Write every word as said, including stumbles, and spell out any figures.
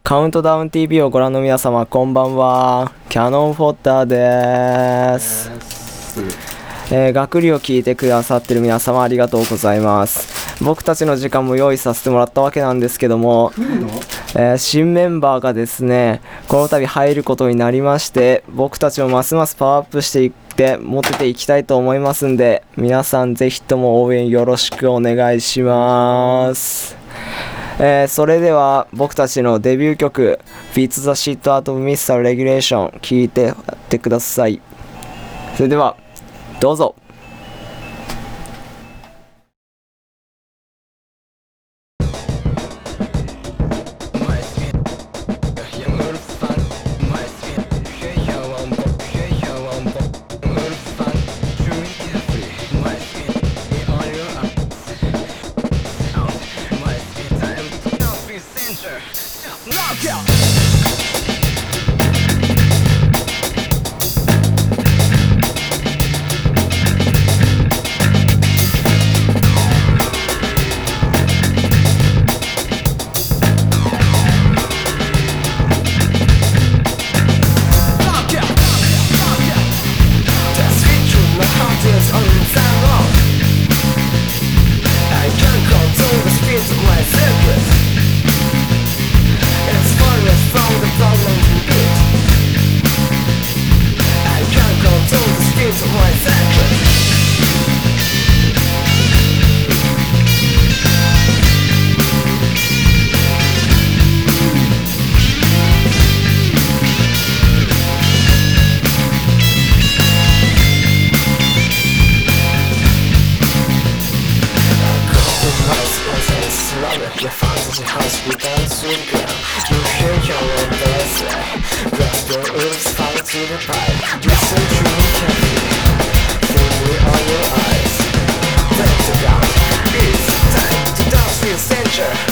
カウントダウン ティーブイ をご覧の皆様、こんばんは。キャノンフォッターです。えー、学理を聞いてくださってる皆様ありがとうございます。僕たちの時間も用意させてもらったわけなんですけども、えー、新メンバーがですね、この度入ることになりまして、僕たちもますますパワーアップしていってモテていきたいと思いますんで、皆さんぜひとも応援よろしくお願いします。えー、それでは僕たちのデビュー曲 Beats the Shit Out of ミスター Regulation 聴いてやってください。それではどうぞ。 Your fantasy house without sweeping. You hear your own voice. Blast your ears, fall to the pipe. Listen to me carefully. Feel me on your eyes. Take the down. It's time to dance with danger.